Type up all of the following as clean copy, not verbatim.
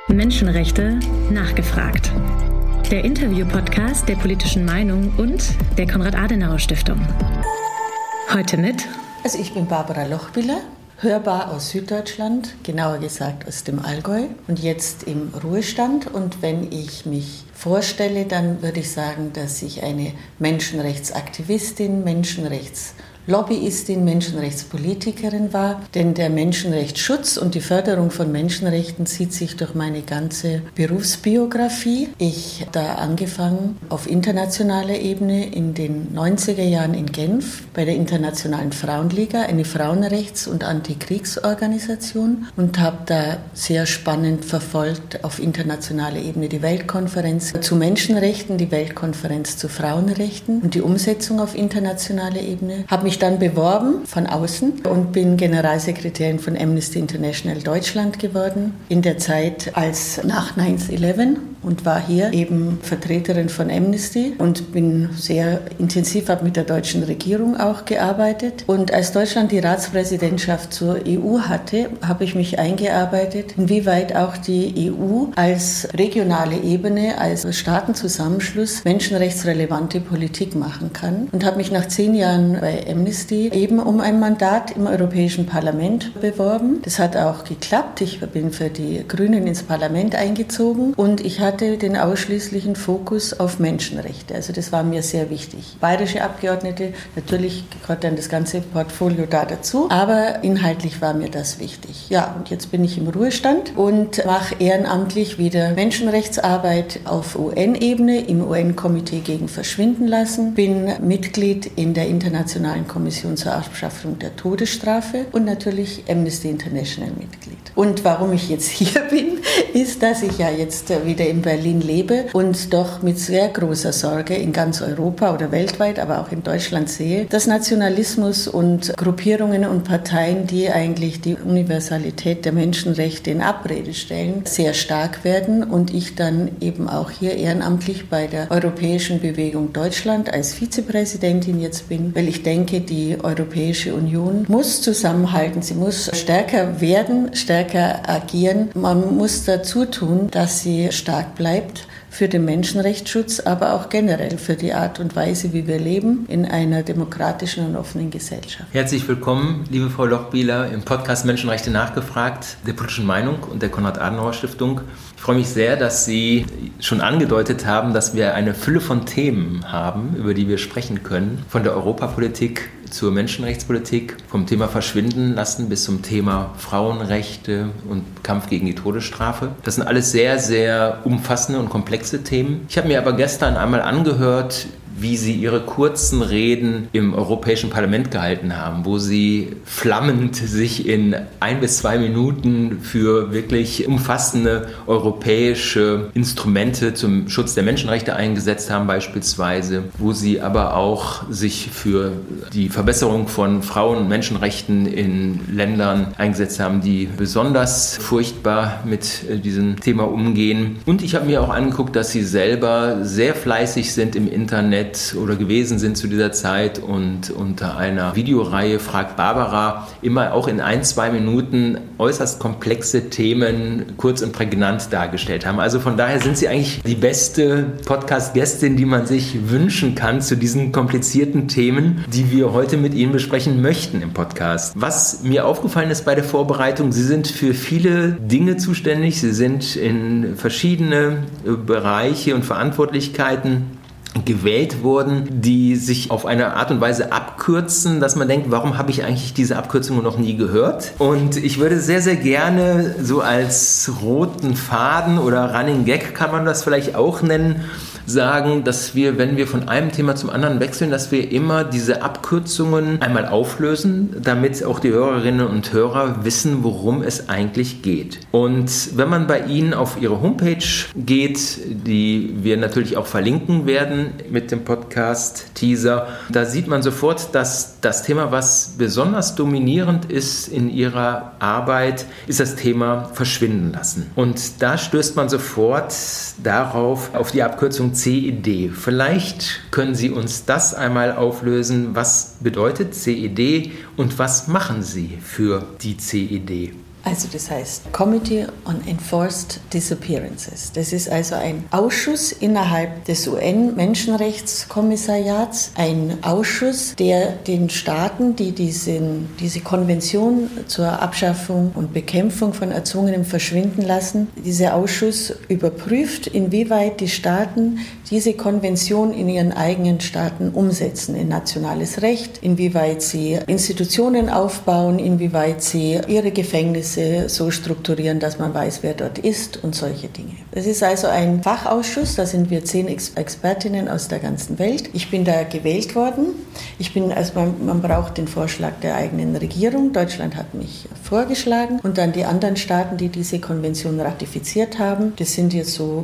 Menschenrechte nachgefragt. Der Interview-Podcast der Politischen Meinung und der Konrad-Adenauer-Stiftung. Heute mit... Also ich bin Barbara Lochbihler, hörbar aus Süddeutschland, genauer gesagt aus dem Allgäu und jetzt im Ruhestand. Und wenn ich mich vorstelle, dann würde ich sagen, dass ich eine Menschenrechtsaktivistin, Menschenrechtslobbyistin, Menschenrechtspolitikerin war. Denn der Menschenrechtsschutz und die Förderung von Menschenrechten zieht sich durch meine ganze Berufsbiografie. Ich habe da angefangen auf internationaler Ebene in den 90er Jahren in Genf bei der Internationalen Frauenliga, eine Frauenrechts- und Antikriegsorganisation, und habe da sehr spannend verfolgt auf internationaler Ebene die Weltkonferenz zu Menschenrechten, die Weltkonferenz zu Frauenrechten und die Umsetzung auf internationaler Ebene. Habe mich dann beworben von außen und bin Generalsekretärin von Amnesty International Deutschland geworden in der Zeit als nach 9/11 und war hier eben Vertreterin von Amnesty und bin sehr intensiv, habe mit der deutschen Regierung auch gearbeitet. Und als Deutschland die Ratspräsidentschaft zur EU hatte, habe ich mich eingearbeitet, inwieweit auch die EU als regionale Ebene, als Staatenzusammenschluss menschenrechtsrelevante Politik machen kann und habe mich nach 10 Jahren bei Amnesty eben um ein Mandat im Europäischen Parlament beworben. Das hat auch geklappt. Ich bin für die Grünen ins Parlament eingezogen und ich hatte den ausschließlichen Fokus auf Menschenrechte. Also das war mir sehr wichtig. Bayerische Abgeordnete, natürlich gehört dann das ganze Portfolio da dazu, aber inhaltlich war mir das wichtig. Ja, und jetzt bin ich im Ruhestand und mache ehrenamtlich wieder Menschenrechtsarbeit auf UN-Ebene im UN-Komitee gegen Verschwinden lassen, bin Mitglied in der Internationalen Kommission zur Abschaffung der Todesstrafe und natürlich Amnesty International Mitglied. Und warum ich jetzt hier bin, ist, dass ich ja jetzt wieder in Berlin lebe und doch mit sehr großer Sorge in ganz Europa oder weltweit, aber auch in Deutschland sehe, dass Nationalismus und Gruppierungen und Parteien, die eigentlich die Universalität der Menschenrechte in Abrede stellen, sehr stark werden und ich dann eben auch hier ehrenamtlich bei der Europäischen Bewegung Deutschland als Vizepräsidentin jetzt bin, weil ich denke, die Europäische Union muss zusammenhalten, sie muss stärker werden, stärker agieren. Man muss dazu tun, dass sie stark bleibt für den Menschenrechtsschutz, aber auch generell für die Art und Weise, wie wir leben in einer demokratischen und offenen Gesellschaft. Herzlich willkommen, liebe Frau Lochbihler, im Podcast Menschenrechte nachgefragt, der Politischen Meinung und der Konrad-Adenauer-Stiftung. Ich freue mich sehr, dass Sie schon angedeutet haben, dass wir eine Fülle von Themen haben, über die wir sprechen können. Von der Europapolitik zur Menschenrechtspolitik, vom Thema Verschwinden lassen bis zum Thema Frauenrechte und Kampf gegen die Todesstrafe. Das sind alles sehr, sehr umfassende und komplexe Themen. Ich habe mir aber gestern einmal angehört, wie Sie Ihre kurzen Reden im Europäischen Parlament gehalten haben, wo Sie flammend sich in 1 bis 2 Minuten für wirklich umfassende europäische Instrumente zum Schutz der Menschenrechte eingesetzt haben beispielsweise, wo Sie aber auch sich für die Verbesserung von Frauen- und Menschenrechten in Ländern eingesetzt haben, die besonders furchtbar mit diesem Thema umgehen. Und ich habe mir auch angeguckt, dass Sie selber sehr fleißig sind im Internet oder gewesen sind zu dieser Zeit und unter einer Videoreihe Fragt Barbara immer auch in 1, 2 Minuten äußerst komplexe Themen kurz und prägnant dargestellt haben. Also von daher sind Sie eigentlich die beste Podcast-Gästin, die man sich wünschen kann zu diesen komplizierten Themen, die wir heute mit Ihnen besprechen möchten im Podcast. Was mir aufgefallen ist bei der Vorbereitung, Sie sind für viele Dinge zuständig, Sie sind in verschiedene Bereiche und Verantwortlichkeiten gewählt wurden, die sich auf eine Art und Weise abkürzen, dass man denkt, warum habe ich eigentlich diese Abkürzungen noch nie gehört? Und ich würde sehr, sehr gerne so als roten Faden oder Running Gag kann man das vielleicht auch nennen, sagen, dass wir, wenn wir von einem Thema zum anderen wechseln, dass wir immer diese Abkürzungen einmal auflösen, damit auch die Hörerinnen und Hörer wissen, worum es eigentlich geht. Und wenn man bei Ihnen auf Ihre Homepage geht, die wir natürlich auch verlinken werden mit dem Podcast-Teaser, da sieht man sofort, dass das Thema, was besonders dominierend ist in Ihrer Arbeit, ist das Thema Verschwinden lassen. Und da stößt man sofort darauf, auf die Abkürzung CED. Vielleicht können Sie uns das einmal auflösen. Was bedeutet CED und was machen Sie für die CED? Also das heißt Committee on Enforced Disappearances. Das ist also ein Ausschuss innerhalb des UN-Menschenrechtskommissariats, ein Ausschuss, der den Staaten, die diese Konvention zur Abschaffung und Bekämpfung von erzwungenem Verschwinden lassen, dieser Ausschuss überprüft, inwieweit die Staaten diese Konvention in ihren eigenen Staaten umsetzen, in nationales Recht, inwieweit sie Institutionen aufbauen, inwieweit sie ihre Gefängnisse so strukturieren, dass man weiß, wer dort ist und solche Dinge. Das ist also ein Fachausschuss, da sind wir 10 Expertinnen aus der ganzen Welt. Ich bin da gewählt worden. Man braucht den Vorschlag der eigenen Regierung. Deutschland hat mich vorgeschlagen und dann die anderen Staaten, die diese Konvention ratifiziert haben, das sind jetzt so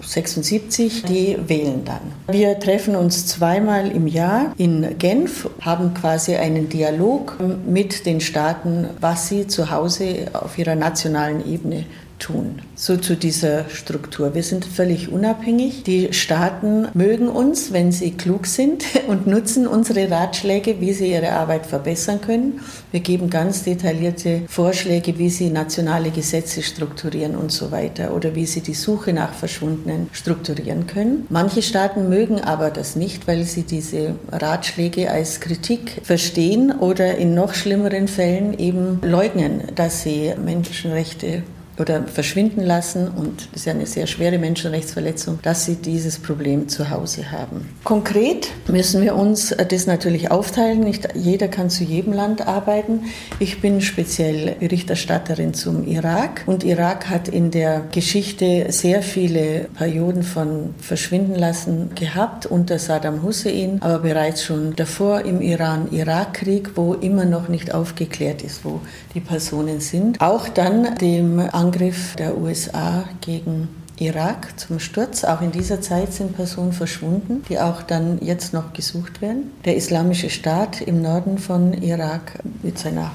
76, die wählen dann. Wir treffen uns 2-mal im Jahr in Genf, haben quasi einen Dialog mit den Staaten, was sie zu Hause auf ihrer nationalen Ebene tun. So zu dieser Struktur. Wir sind völlig unabhängig. Die Staaten mögen uns, wenn sie klug sind und nutzen unsere Ratschläge, wie sie ihre Arbeit verbessern können. Wir geben ganz detaillierte Vorschläge, wie sie nationale Gesetze strukturieren und so weiter oder wie sie die Suche nach Verschwundenen strukturieren können. Manche Staaten mögen aber das nicht, weil sie diese Ratschläge als Kritik verstehen oder in noch schlimmeren Fällen eben leugnen, dass sie Menschenrechte oder verschwinden lassen, und das ist ja eine sehr schwere Menschenrechtsverletzung, dass sie dieses Problem zu Hause haben. Konkret müssen wir uns das natürlich aufteilen. Nicht jeder kann zu jedem Land arbeiten. Ich bin speziell Berichterstatterin zum Irak, und Irak hat in der Geschichte sehr viele Perioden von Verschwindenlassen gehabt unter Saddam Hussein, aber bereits schon davor im Iran-Irak-Krieg, wo immer noch nicht aufgeklärt ist, wo die Personen sind. Auch dann dem Angriff der USA gegen Irak zum Sturz. Auch in dieser Zeit sind Personen verschwunden, die auch dann jetzt noch gesucht werden. Der Islamische Staat im Norden von Irak mit seiner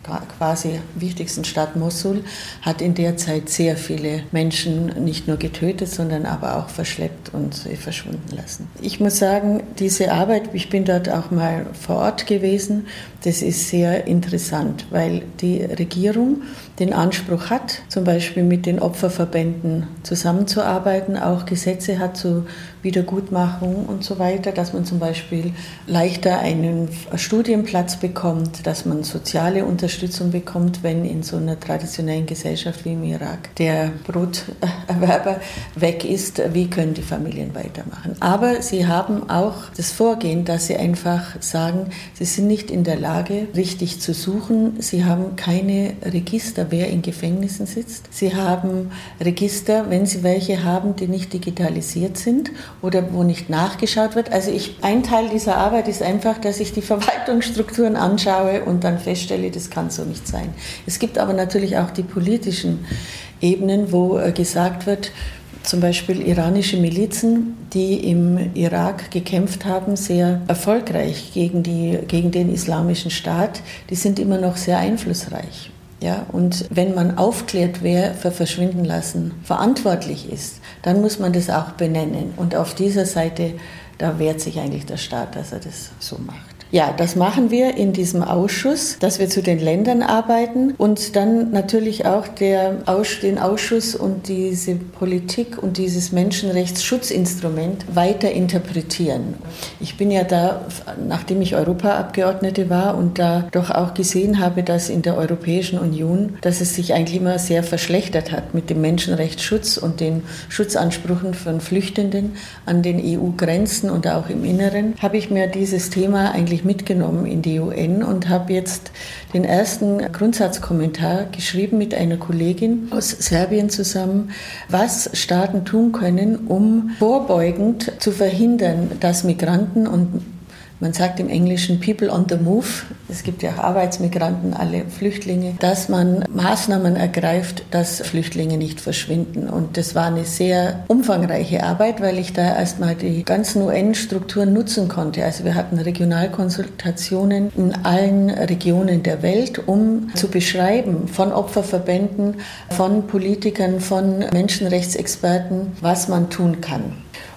quasi wichtigsten Stadt Mosul hat in der Zeit sehr viele Menschen nicht nur getötet, sondern aber auch verschleppt und verschwunden lassen. Ich muss sagen, diese Arbeit, ich bin dort auch mal vor Ort gewesen, das ist sehr interessant, weil die Regierung den Anspruch hat, zum Beispiel mit den Opferverbänden zusammenzuarbeiten, auch Gesetze hat zur Wiedergutmachung und so weiter, dass man zum Beispiel leichter einen Studienplatz bekommt, dass man soziale Unterstützung bekommt, wenn in so einer traditionellen Gesellschaft wie im Irak der Broterwerber weg ist, wie können die Familien weitermachen. Aber sie haben auch das Vorgehen, dass sie einfach sagen, sie sind nicht in der Lage, richtig zu suchen. Sie haben keine Register, wer in Gefängnissen sitzt. Sie haben Register, wenn sie welche haben, die nicht digitalisiert sind oder wo nicht nachgeschaut wird. Also ein Teil dieser Arbeit ist einfach, dass ich die Verwaltungsstrukturen anschaue und dann feststelle, das kann so nicht sein. Es gibt aber natürlich auch die politischen Ebenen, wo gesagt wird, zum Beispiel iranische Milizen, die im Irak gekämpft haben, sehr erfolgreich gegen den Islamischen Staat, die sind immer noch sehr einflussreich. Ja, und wenn man aufklärt, wer für Verschwindenlassen verantwortlich ist, dann muss man das auch benennen. Und auf dieser Seite, da wehrt sich eigentlich der Staat, dass er das so macht. Ja, das machen wir in diesem Ausschuss, dass wir zu den Ländern arbeiten und dann natürlich auch den Ausschuss und diese Politik und dieses Menschenrechtsschutzinstrument weiter interpretieren. Ich bin ja da, nachdem ich Europaabgeordnete war und da doch auch gesehen habe, dass in der Europäischen Union, dass es sich eigentlich immer sehr verschlechtert hat mit dem Menschenrechtsschutz und den Schutzansprüchen von Flüchtenden an den EU-Grenzen und auch im Inneren, habe ich mir dieses Thema eigentlich mitgenommen in die UN und habe jetzt den ersten Grundsatzkommentar geschrieben mit einer Kollegin aus Serbien zusammen, was Staaten tun können, um vorbeugend zu verhindern, dass Migranten und man sagt im Englischen People on the Move, es gibt ja auch Arbeitsmigranten, alle Flüchtlinge, dass man Maßnahmen ergreift, dass Flüchtlinge nicht verschwinden. Und das war eine sehr umfangreiche Arbeit, weil ich da erstmal die ganzen UN-Strukturen nutzen konnte. Also wir hatten Regionalkonsultationen in allen Regionen der Welt, um zu beschreiben von Opferverbänden, von Politikern, von Menschenrechtsexperten, was man tun kann.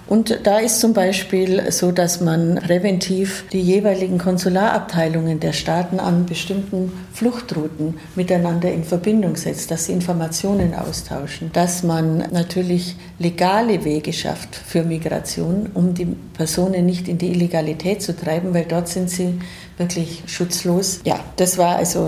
Und da ist zum Beispiel so, dass man präventiv die jeweiligen Konsularabteilungen der Staaten an bestimmten Fluchtrouten miteinander in Verbindung setzt, dass sie Informationen austauschen, dass man natürlich legale Wege schafft für Migration, um die Personen nicht in die Illegalität zu treiben, weil dort sind sie wirklich schutzlos. Ja, das war also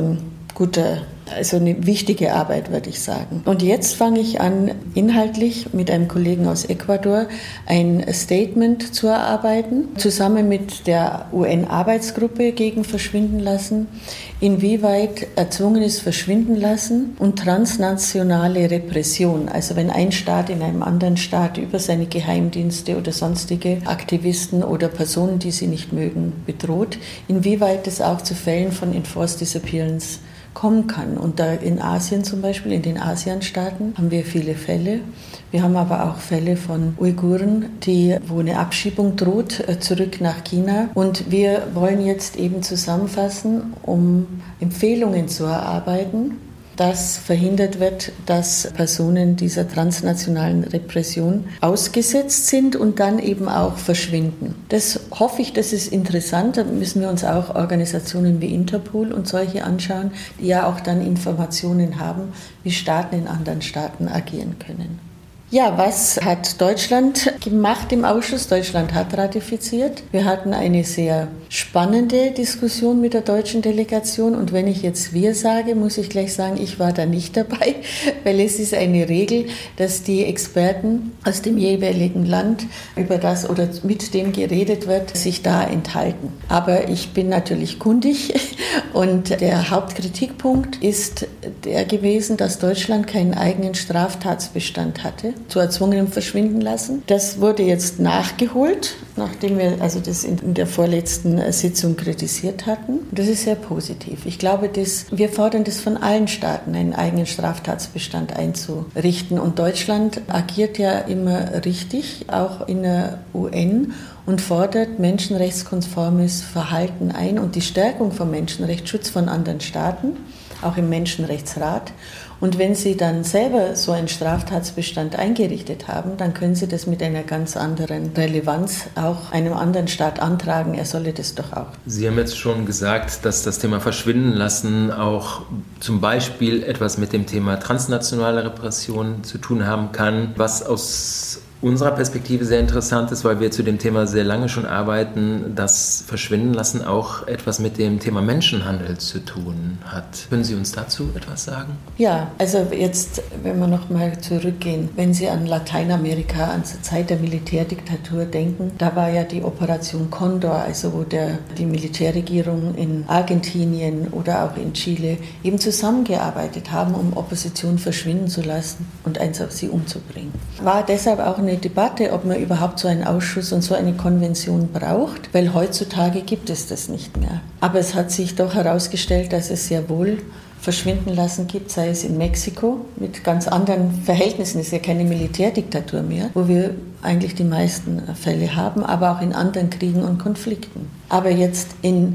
eine wichtige Arbeit, würde ich sagen. Und jetzt fange ich an, inhaltlich mit einem Kollegen aus Ecuador ein Statement zu erarbeiten, zusammen mit der UN-Arbeitsgruppe gegen Verschwindenlassen, inwieweit erzwungenes Verschwindenlassen und transnationale Repression, also wenn ein Staat in einem anderen Staat über seine Geheimdienste oder sonstige Aktivisten oder Personen, die sie nicht mögen, bedroht, inwieweit es auch zu Fällen von Enforced Disappearance kommen kann. Und da in Asien zum Beispiel, in den ASEAN-Staaten, haben wir viele Fälle. Wir haben aber auch Fälle von Uiguren, wo eine Abschiebung droht, zurück nach China. Und wir wollen jetzt eben zusammenfassen, um Empfehlungen zu erarbeiten, dass verhindert wird, dass Personen dieser transnationalen Repression ausgesetzt sind und dann eben auch verschwinden. Das hoffe ich, das ist interessant. Da müssen wir uns auch Organisationen wie Interpol und solche anschauen, die ja auch dann Informationen haben, wie Staaten in anderen Staaten agieren können. Ja, was hat Deutschland gemacht im Ausschuss? Deutschland hat ratifiziert. Wir hatten eine sehr spannende Diskussion mit der deutschen Delegation. Und wenn ich jetzt wir sage, muss ich gleich sagen, ich war da nicht dabei, weil es ist eine Regel, dass die Experten aus dem jeweiligen Land über das oder mit dem geredet wird, sich da enthalten. Aber ich bin natürlich kundig und der Hauptkritikpunkt ist der gewesen, dass Deutschland keinen eigenen Straftatsbestand hatte zu erzwungenem Verschwindenlassen. Das wurde jetzt nachgeholt, nachdem wir also das in der vorletzten Sitzung kritisiert hatten. Das ist sehr positiv. Ich glaube, wir fordern das von allen Staaten, einen eigenen Straftatsbestand einzurichten. Und Deutschland agiert ja immer richtig, auch in der UN, und fordert menschenrechtskonformes Verhalten ein und die Stärkung von Menschenrechtsschutz von anderen Staaten, auch im Menschenrechtsrat. Und wenn Sie dann selber so einen Straftatsbestand eingerichtet haben, dann können Sie das mit einer ganz anderen Relevanz auch einem anderen Staat antragen. Er solle das doch auch. Sie haben jetzt schon gesagt, dass das Thema Verschwindenlassen auch zum Beispiel etwas mit dem Thema transnationale Repression zu tun haben kann, was aus unserer Perspektive sehr interessant ist, weil wir zu dem Thema sehr lange schon arbeiten, dass Verschwindenlassen auch etwas mit dem Thema Menschenhandel zu tun hat. Können Sie uns dazu etwas sagen? Ja, also jetzt, wenn wir nochmal zurückgehen, wenn Sie an Lateinamerika, an die Zeit der Militärdiktatur denken, da war ja die Operation Condor, also wo die Militärregierung in Argentinien oder auch in Chile eben zusammengearbeitet haben, um Opposition verschwinden zu lassen und einfach sie umzubringen. War deshalb auch eine Debatte, ob man überhaupt so einen Ausschuss und so eine Konvention braucht, weil heutzutage gibt es das nicht mehr. Aber es hat sich doch herausgestellt, dass es sehr wohl Verschwindenlassen gibt, sei es in Mexiko mit ganz anderen Verhältnissen, es ist ja keine Militärdiktatur mehr, wo wir eigentlich die meisten Fälle haben, aber auch in anderen Kriegen und Konflikten. Aber jetzt in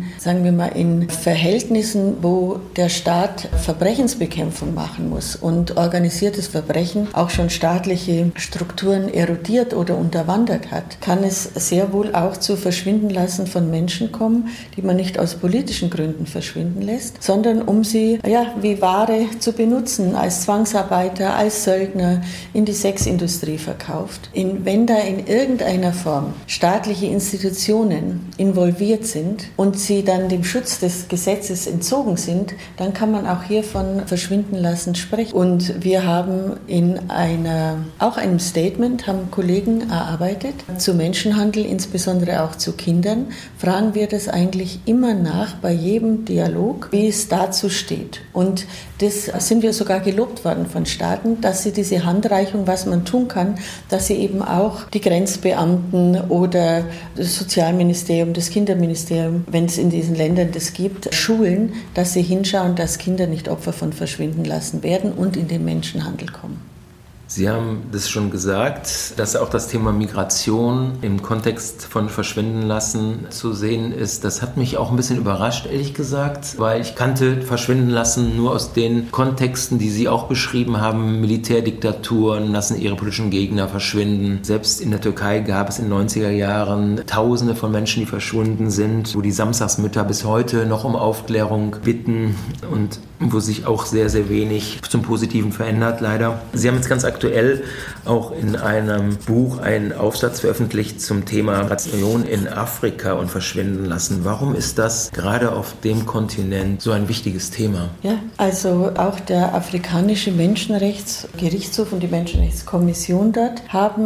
Verhältnissen, wo der Staat Verbrechensbekämpfung machen muss und organisiertes Verbrechen auch schon staatliche Strukturen erodiert oder unterwandert hat, kann es sehr wohl auch zu Verschwindenlassen von Menschen kommen, die man nicht aus politischen Gründen verschwinden lässt, sondern um sie wie Ware zu benutzen, als Zwangsarbeiter, als Söldner, in die Sexindustrie verkauft. Wenn da in irgendeiner Form staatliche Institutionen involviert sind und sie dann dem Schutz des Gesetzes entzogen sind, dann kann man auch hier von Verschwindenlassen sprechen. Und wir haben in einem Statement, haben Kollegen erarbeitet, zu Menschenhandel, insbesondere auch zu Kindern, fragen wir das eigentlich immer nach bei jedem Dialog, wie es dazu steht. Und das sind wir sogar gelobt worden von Staaten, dass sie diese Handreichung, was man tun kann, dass sie eben auch die Grenzbeamten oder das Sozialministerium, das Kinderministerium, wenn es in diesen Ländern das gibt, schulen, dass sie hinschauen, dass Kinder nicht Opfer von Verschwindenlassen werden und in den Menschenhandel kommen. Sie haben das schon gesagt, dass auch das Thema Migration im Kontext von Verschwinden lassen zu sehen ist. Das hat mich auch ein bisschen überrascht, ehrlich gesagt, weil ich kannte Verschwinden lassen nur aus den Kontexten, die Sie auch beschrieben haben. Militärdiktaturen lassen ihre politischen Gegner verschwinden. Selbst in der Türkei gab es in den 90er Jahren Tausende von Menschen, die verschwunden sind, wo die Samstagsmütter bis heute noch um Aufklärung bitten und wo sich auch sehr, sehr wenig zum Positiven verändert, leider. Sie haben jetzt ganz aktuell auch in einem Buch einen Aufsatz veröffentlicht zum Thema Migration in Afrika und Verschwinden lassen. Warum ist das gerade auf dem Kontinent so ein wichtiges Thema? Ja, also auch der afrikanische Menschenrechtsgerichtshof und die Menschenrechtskommission dort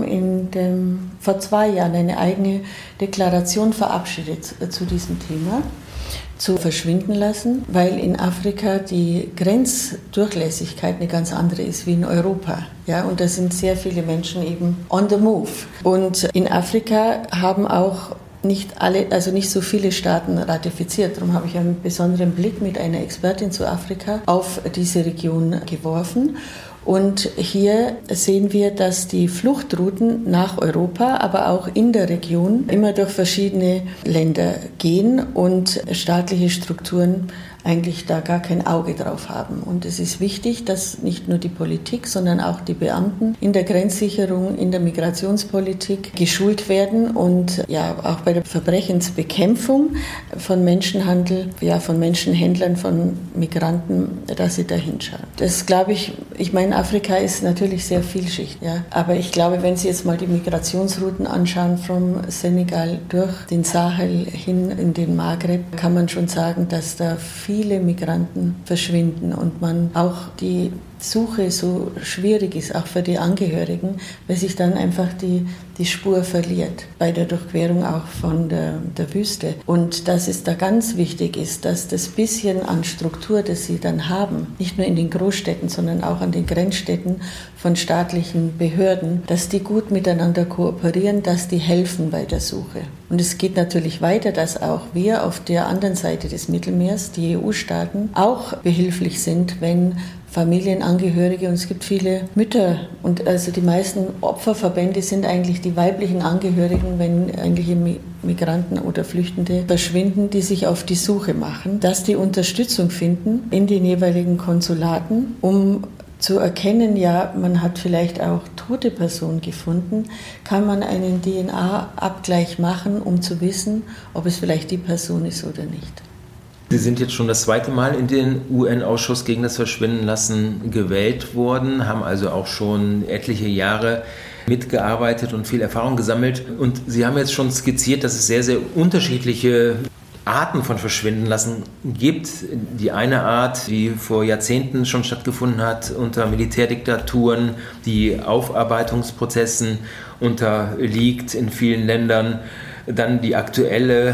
haben vor 2 Jahren eine eigene Deklaration verabschiedet zu diesem Thema. Zu verschwinden lassen, weil in Afrika die Grenzdurchlässigkeit eine ganz andere ist wie in Europa. Ja, und da sind sehr viele Menschen eben on the move. Und in Afrika haben auch nicht so viele Staaten ratifiziert. Darum habe ich einen besonderen Blick mit einer Expertin zu Afrika auf diese Region geworfen. Und hier sehen wir, dass die Fluchtrouten nach Europa, aber auch in der Region immer durch verschiedene Länder gehen und staatliche Strukturen eigentlich da gar kein Auge drauf haben. Und es ist wichtig, dass nicht nur die Politik, sondern auch die Beamten in der Grenzsicherung, in der Migrationspolitik geschult werden und ja auch bei der Verbrechensbekämpfung von Menschenhandel, ja von Menschenhändlern, von Migranten, dass sie da hinschauen. Das glaube ich meine, Afrika ist natürlich sehr vielschichtig, ja. Aber ich glaube, wenn Sie jetzt mal die Migrationsrouten anschauen, vom Senegal durch den Sahel hin in den Maghreb, kann man schon sagen, dass da viele Migranten verschwinden und man auch die Suche so schwierig ist, auch für die Angehörigen, weil sich dann einfach die Spur verliert bei der Durchquerung auch von der Wüste. Und dass es da ganz wichtig ist, dass das bisschen an Struktur, das sie dann haben, nicht nur in den Großstädten, sondern auch an den Grenzstädten von staatlichen Behörden, dass die gut miteinander kooperieren, dass die helfen bei der Suche. Und es geht natürlich weiter, dass auch wir auf der anderen Seite des Mittelmeers, die EU-Staaten, auch behilflich sind, wenn Familienangehörige, und es gibt viele Mütter und also die meisten Opferverbände sind eigentlich die weiblichen Angehörigen, wenn eigentliche Migranten oder Flüchtende verschwinden, die sich auf die Suche machen, dass die Unterstützung finden in den jeweiligen Konsulaten, um zu erkennen, ja, man hat vielleicht auch tote Personen gefunden, kann man einen DNA-Abgleich machen, um zu wissen, ob es vielleicht die Person ist oder nicht. Sie sind jetzt schon das 2. Mal in den UN-Ausschuss gegen das Verschwindenlassen gewählt worden, haben also auch schon etliche Jahre mitgearbeitet und viel Erfahrung gesammelt. Und Sie haben jetzt schon skizziert, dass es sehr, sehr unterschiedliche Arten von Verschwindenlassen gibt. Die eine Art, die vor Jahrzehnten schon stattgefunden hat, unter Militärdiktaturen, die Aufarbeitungsprozessen unterliegt in vielen Ländern. Dann die aktuelle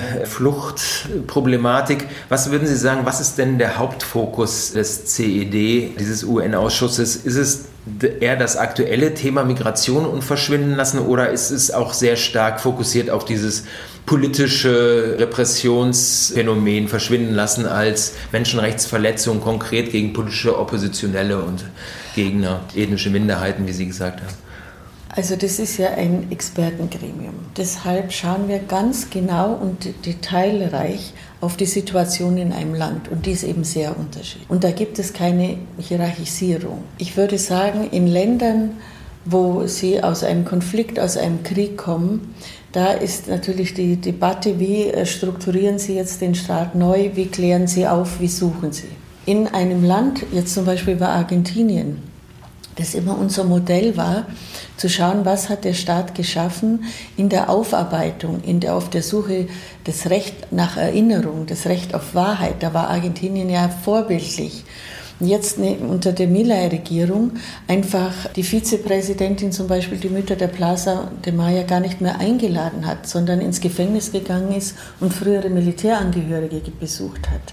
Fluchtproblematik. Was würden Sie sagen, was ist denn der Hauptfokus des CED, dieses UN-Ausschusses? Ist es eher das aktuelle Thema Migration und Verschwinden lassen oder ist es auch sehr stark fokussiert auf dieses politische Repressionsphänomen Verschwinden lassen als Menschenrechtsverletzung konkret gegen politische Oppositionelle und Gegner, ethnische Minderheiten, wie Sie gesagt haben? Also das ist ja ein Expertengremium. Deshalb schauen wir ganz genau und detailreich auf die Situation in einem Land. Und die ist eben sehr unterschiedlich. Und da gibt es keine Hierarchisierung. Ich würde sagen, in Ländern, wo Sie aus einem Konflikt, aus einem Krieg kommen, da ist natürlich die Debatte, wie strukturieren Sie jetzt den Staat neu, wie klären Sie auf, wie suchen Sie. In einem Land, jetzt zum Beispiel bei Argentinien, das immer unser Modell war, zu schauen, was hat der Staat geschaffen in der Aufarbeitung, auf der Suche das Recht nach Erinnerung, das Recht auf Wahrheit. Da war Argentinien ja vorbildlich. Jetzt unter der Milei-Regierung einfach die Vizepräsidentin zum Beispiel die Mütter der Plaza de Mayo gar nicht mehr eingeladen hat, sondern ins Gefängnis gegangen ist und frühere Militärangehörige besucht hat.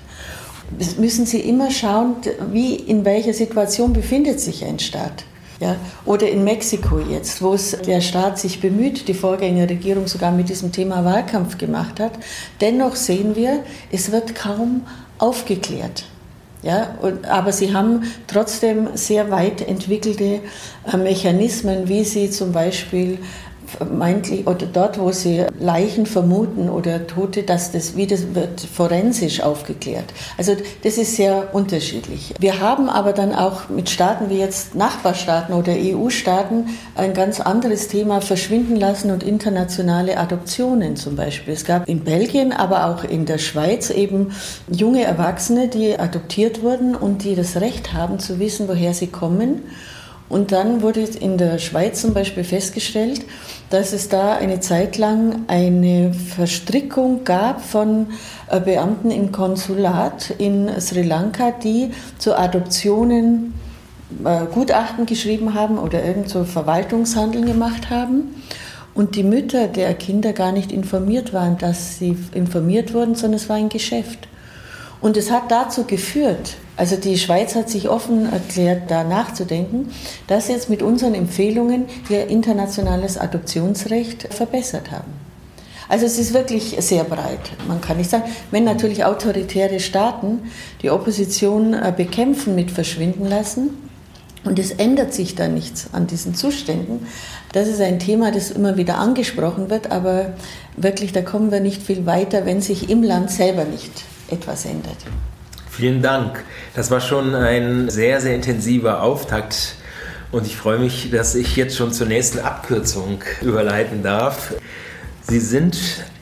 Müssen Sie immer schauen, in welcher Situation befindet sich ein Staat. Ja? Oder in Mexiko jetzt, wo der Staat sich bemüht, die Vorgängerregierung sogar mit diesem Thema Wahlkampf gemacht hat. Dennoch sehen wir, es wird kaum aufgeklärt. Ja, aber sie haben trotzdem sehr weit entwickelte Mechanismen, wie sie zum Beispiel vermeintlich, oder dort, wo sie Leichen vermuten oder Tote, das wird forensisch aufgeklärt. Also das ist sehr unterschiedlich. Wir haben aber dann auch mit Staaten wie jetzt Nachbarstaaten oder EU-Staaten ein ganz anderes Thema verschwinden lassen und internationale Adoptionen zum Beispiel. Es gab in Belgien, aber auch in der Schweiz eben junge Erwachsene, die adoptiert wurden und die das Recht haben zu wissen, woher sie kommen. Und dann wurde in der Schweiz zum Beispiel festgestellt, dass es da eine Zeit lang eine Verstrickung gab von Beamten im Konsulat in Sri Lanka, die zu Adoptionen Gutachten geschrieben haben oder irgend so Verwaltungshandeln gemacht haben. Und die Mütter der Kinder gar nicht informiert waren, dass sie informiert wurden, sondern es war ein Geschäft. Und es hat dazu geführt, also die Schweiz hat sich offen erklärt, da nachzudenken, dass sie jetzt mit unseren Empfehlungen ihr internationales Adoptionsrecht verbessert haben. Also es ist wirklich sehr breit. Man kann nicht sagen, wenn natürlich autoritäre Staaten die Opposition bekämpfen mit verschwinden lassen und es ändert sich dann nichts an diesen Zuständen, das ist ein Thema, das immer wieder angesprochen wird, aber wirklich, da kommen wir nicht viel weiter, wenn sich im Land selber nicht etwas ändert. Vielen Dank. Das war schon ein sehr, sehr intensiver Auftakt und ich freue mich, dass ich jetzt schon zur nächsten Abkürzung überleiten darf. Sie sind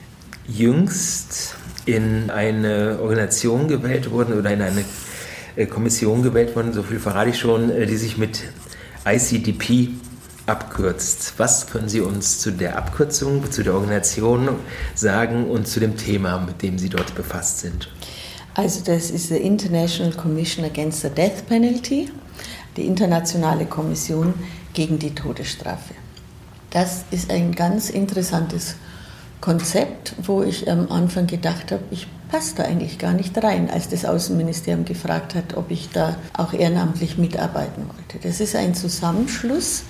jüngst in eine Organisation gewählt worden oder in eine Kommission gewählt worden, so viel verrate ich schon, die sich mit ICDP abkürzt. Was können Sie uns zu der Abkürzung, zu der Organisation sagen und zu dem Thema, mit dem Sie dort befasst sind? Also das ist die International Commission Against the Death Penalty, die internationale Kommission gegen die Todesstrafe. Das ist ein ganz interessantes Konzept, wo ich am Anfang gedacht habe, ich passe da eigentlich gar nicht rein, als das Außenministerium gefragt hat, ob ich da auch ehrenamtlich mitarbeiten wollte. Das ist ein Zusammenschluss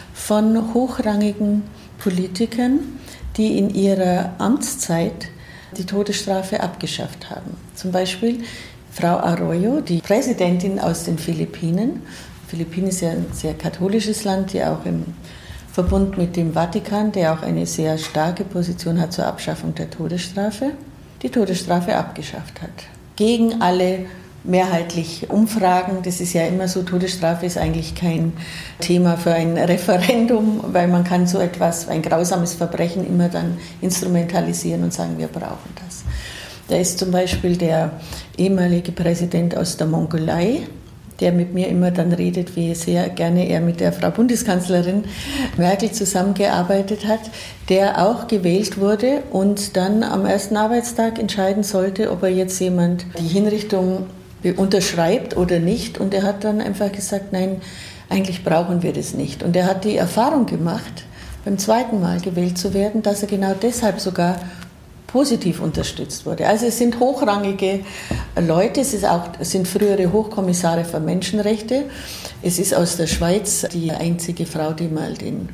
von hochrangigen Politikern, die in ihrer Amtszeit die Todesstrafe abgeschafft haben. Zum Beispiel Frau Arroyo, die Präsidentin aus den Philippinen. Philippinen ist ja ein sehr katholisches Land, die auch im Verbund mit dem Vatikan, der auch eine sehr starke Position hat zur Abschaffung der Todesstrafe, die Todesstrafe abgeschafft hat. Gegen alle mehrheitlich Umfragen, das ist ja immer so, Todesstrafe ist eigentlich kein Thema für ein Referendum, weil man kann so etwas, ein grausames Verbrechen immer dann instrumentalisieren und sagen, wir brauchen das. Da ist zum Beispiel der ehemalige Präsident aus der Mongolei, der mit mir immer dann redet, wie sehr gerne er mit der Frau Bundeskanzlerin Merkel zusammengearbeitet hat, der auch gewählt wurde und dann am ersten Arbeitstag entscheiden sollte, ob er jetzt jemand die Hinrichtung unterschreibt oder nicht. Und er hat dann einfach gesagt, nein, eigentlich brauchen wir das nicht. Und er hat die Erfahrung gemacht, beim zweiten Mal gewählt zu werden, dass er genau deshalb sogar positiv unterstützt wurde. Also es sind hochrangige Leute, es sind frühere Hochkommissare für Menschenrechte. Es ist aus der Schweiz die einzige Frau, die mal den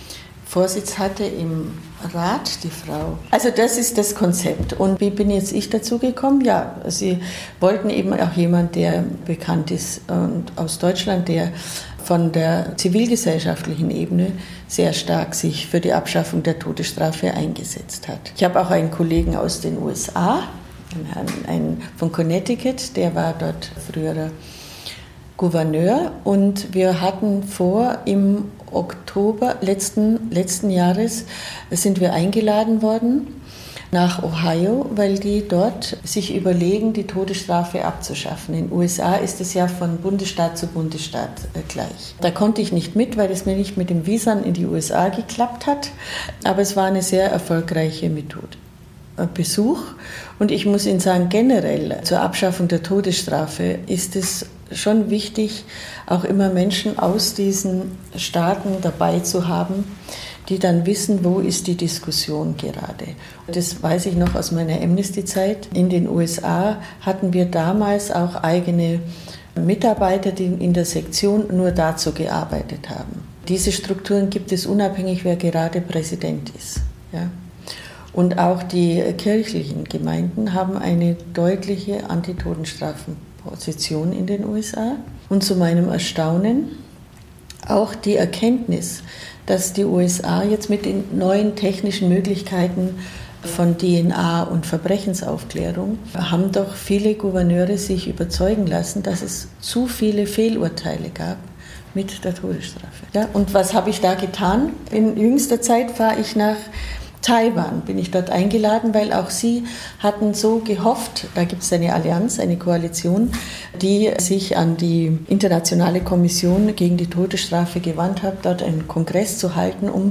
Vorsitz hatte im Rat, die Frau. Also das ist das Konzept. Und wie bin jetzt ich dazu gekommen? Ja, sie wollten eben auch jemand, der bekannt ist und aus Deutschland, der von der zivilgesellschaftlichen Ebene sehr stark sich für die Abschaffung der Todesstrafe eingesetzt hat. Ich habe auch einen Kollegen aus den USA, einen von Connecticut, der war dort früherer Gouverneur, und wir hatten vor, im Oktober letzten Jahres sind wir eingeladen worden nach Ohio, weil die dort sich überlegen, die Todesstrafe abzuschaffen. In den USA ist es ja von Bundesstaat zu Bundesstaat gleich. Da konnte ich nicht mit, weil es mir nicht mit dem Visum in die USA geklappt hat, aber es war eine sehr erfolgreiche Besuch. Und ich muss Ihnen sagen, generell zur Abschaffung der Todesstrafe ist es schon wichtig, auch immer Menschen aus diesen Staaten dabei zu haben, die dann wissen, wo ist die Diskussion gerade. Das weiß ich noch aus meiner Amnesty-Zeit. In den USA hatten wir damals auch eigene Mitarbeiter, die in der Sektion nur dazu gearbeitet haben. Diese Strukturen gibt es unabhängig, wer gerade Präsident ist. Ja. Und auch die kirchlichen Gemeinden haben eine deutliche Antitotenstrafenpolitik. Position in den USA. Und zu meinem Erstaunen auch die Erkenntnis, dass die USA jetzt mit den neuen technischen Möglichkeiten von DNA und Verbrechensaufklärung haben doch viele Gouverneure sich überzeugen lassen, dass es zu viele Fehlurteile gab mit der Todesstrafe. Ja, und was habe ich da getan? In jüngster Zeit fahre ich nach Taiwan, bin ich dort eingeladen, weil auch sie hatten so gehofft, da gibt es eine Allianz, eine Koalition, die sich an die Internationale Kommission gegen die Todesstrafe gewandt hat, dort einen Kongress zu halten, um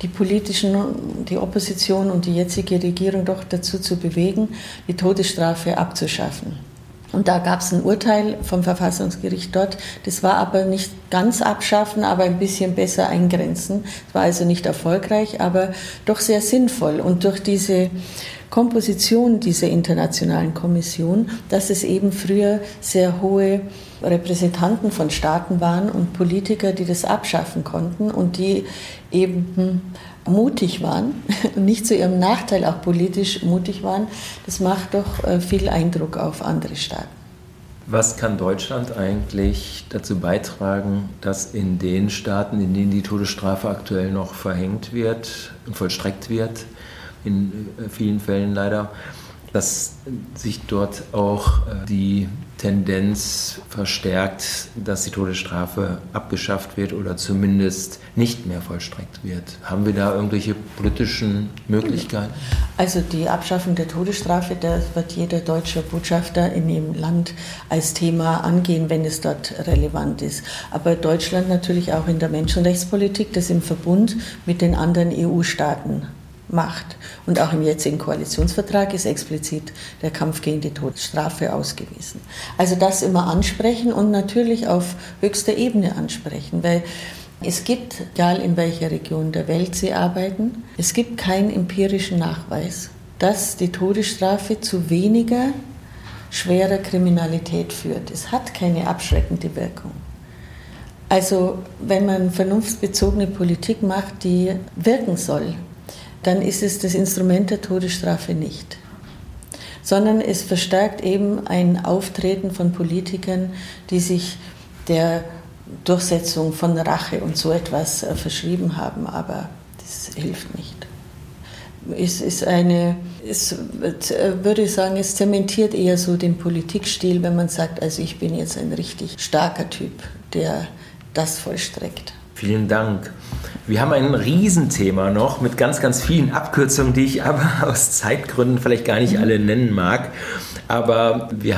die Opposition und die jetzige Regierung doch dazu zu bewegen, die Todesstrafe abzuschaffen. Und da gab es ein Urteil vom Verfassungsgericht dort, das war aber nicht ganz abschaffen, aber ein bisschen besser eingrenzen. Es war also nicht erfolgreich, aber doch sehr sinnvoll. Und durch diese Komposition dieser internationalen Kommission, dass es eben früher sehr hohe Repräsentanten von Staaten waren und Politiker, die das abschaffen konnten und die eben mutig waren und nicht zu ihrem Nachteil auch politisch mutig waren, das macht doch viel Eindruck auf andere Staaten. Was kann Deutschland eigentlich dazu beitragen, dass in den Staaten, in denen die Todesstrafe aktuell noch verhängt wird und vollstreckt wird, in vielen Fällen leider, dass sich dort auch die Tendenz verstärkt, dass die Todesstrafe abgeschafft wird oder zumindest nicht mehr vollstreckt wird? Haben wir da irgendwelche politischen Möglichkeiten? Also die Abschaffung der Todesstrafe, das wird jeder deutsche Botschafter in dem Land als Thema angehen, wenn es dort relevant ist. Aber Deutschland natürlich auch in der Menschenrechtspolitik, das im Verbund mit den anderen EU-Staaten macht. Und auch im jetzigen Koalitionsvertrag ist explizit der Kampf gegen die Todesstrafe ausgewiesen. Also das immer ansprechen und natürlich auf höchster Ebene ansprechen, weil es gibt, egal in welcher Region der Welt Sie arbeiten, es gibt keinen empirischen Nachweis, dass die Todesstrafe zu weniger schwerer Kriminalität führt. Es hat keine abschreckende Wirkung. Also wenn man vernunftbezogene Politik macht, die wirken soll, dann ist es das Instrument der Todesstrafe nicht, sondern es verstärkt eben ein Auftreten von Politikern, die sich der Durchsetzung von Rache und so etwas verschrieben haben, aber das hilft nicht. Würde ich sagen, es zementiert eher so den Politikstil, wenn man sagt, also ich bin jetzt ein richtig starker Typ, der das vollstreckt. Vielen Dank. Wir haben ein Riesenthema noch mit ganz, ganz vielen Abkürzungen, die ich aber aus Zeitgründen vielleicht gar nicht alle nennen mag. Aber Sie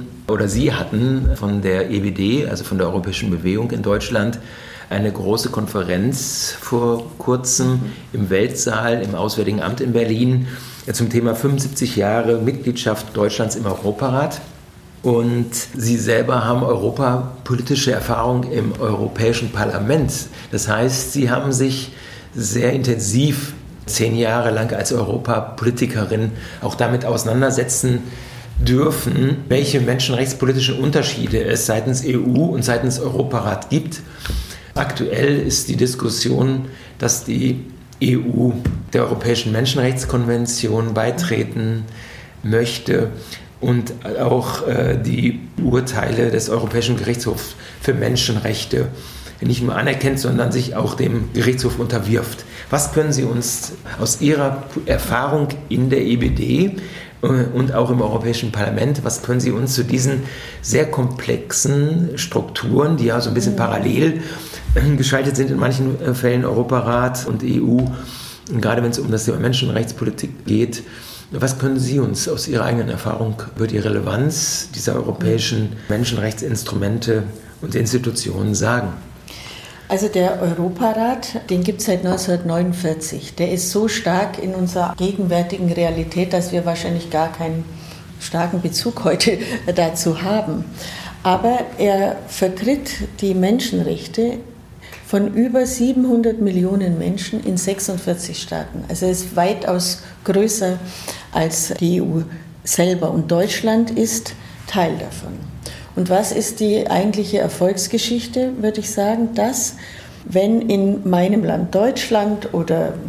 hatten von der EBD, also von der Europäischen Bewegung in Deutschland, eine große Konferenz vor kurzem im Weltsaal im Auswärtigen Amt in Berlin zum Thema 75 Jahre Mitgliedschaft Deutschlands im Europarat. Und Sie selber haben europapolitische Erfahrung im Europäischen Parlament. Das heißt, Sie haben sich sehr intensiv 10 Jahre lang als Europapolitikerin auch damit auseinandersetzen dürfen, welche menschenrechtspolitischen Unterschiede es seitens EU und seitens Europarat gibt. Aktuell ist die Diskussion, dass die EU der Europäischen Menschenrechtskonvention beitreten möchte und auch die Urteile des Europäischen Gerichtshofs für Menschenrechte nicht nur anerkennt, sondern sich auch dem Gerichtshof unterwirft. Was können Sie uns aus Ihrer Erfahrung in der EBD und auch im Europäischen Parlament, was können Sie uns zu diesen sehr komplexen Strukturen, die ja so ein bisschen parallel geschaltet sind in manchen Fällen, Europarat und EU, und gerade wenn es um das Thema Menschenrechtspolitik geht, was können Sie uns aus Ihrer eigenen Erfahrung über die Relevanz dieser europäischen Menschenrechtsinstrumente und Institutionen sagen? Also der Europarat, den gibt es seit 1949. Der ist so stark in unserer gegenwärtigen Realität, dass wir wahrscheinlich gar keinen starken Bezug heute dazu haben. Aber er vertritt die Menschenrechte von über 700 Millionen Menschen in 46 Staaten. Also er ist weitaus größer als die EU selber. Und Deutschland ist Teil davon. Und was ist die eigentliche Erfolgsgeschichte, würde ich sagen, dass, wenn in meinem Land Deutschland oder